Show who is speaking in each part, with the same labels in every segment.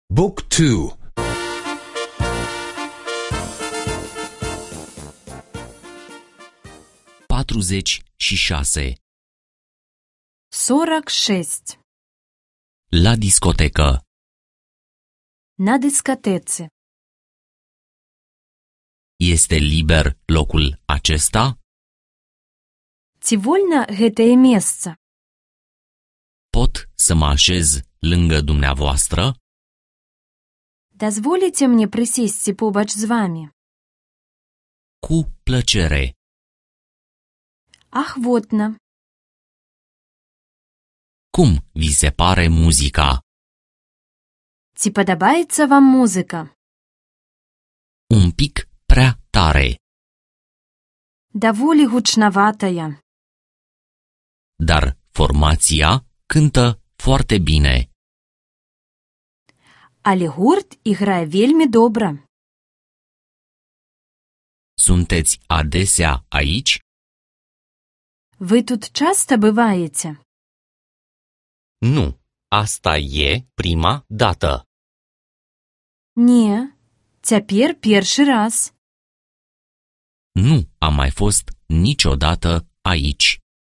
Speaker 1: Book 2.
Speaker 2: 46.
Speaker 3: 46.
Speaker 2: La discotecă.
Speaker 3: На дискотеце.
Speaker 2: Este liber locul acesta?
Speaker 3: Ці вольна гэтае месца?
Speaker 2: Pot să mă așez lângă dumneavoastră?
Speaker 3: Дазволіце мне прысесці побач з вамі?
Speaker 2: Cu plăcere.
Speaker 3: Ахвотна.
Speaker 2: Cum vi se pare muzica?
Speaker 3: Ці падабаецца вам музыка?
Speaker 2: Un pic prea tare,
Speaker 3: Даволі гучнаватая.
Speaker 2: dar formația cântă foarte bine.
Speaker 3: Але гурт іграе вельмі добра.
Speaker 2: Sunteți adesea aici?
Speaker 3: Вы тут часто бываете?
Speaker 2: Nu, asta e prima dată.
Speaker 3: Не, цяпер першы раз.
Speaker 2: Nu am mai fost niciodată aici.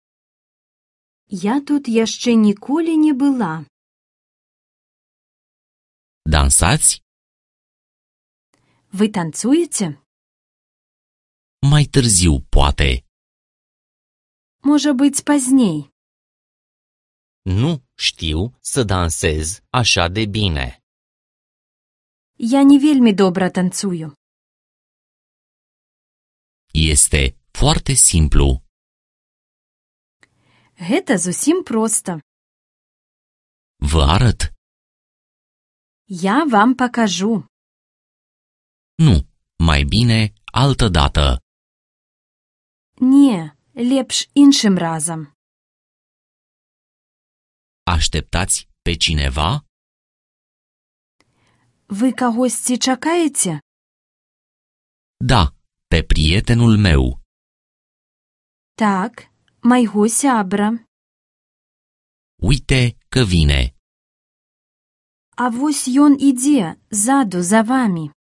Speaker 3: Я тут яшчэ ніколі не была.
Speaker 2: Dansați?
Speaker 3: Вы танцуеце?
Speaker 2: Mai târziu, poate.
Speaker 3: Можа быць, пазней.
Speaker 2: Nu știu să dansez așa de bine.
Speaker 3: Я не вельмі добра танцую.
Speaker 2: Este foarte simplu.
Speaker 3: Гэта зусім проста.
Speaker 2: Vă arăt.
Speaker 3: Я вам пакажу.
Speaker 2: Nu, mai bine altă dată.
Speaker 3: Не, лепш іншым разам.
Speaker 2: Așteptați pe cineva?
Speaker 3: Вы кагосьці чакаеце?
Speaker 2: Da, pe prietenul meu.
Speaker 3: Так, майго сябра.
Speaker 2: Uite că vine.
Speaker 3: А вось ён ідзе ззаду за вамі.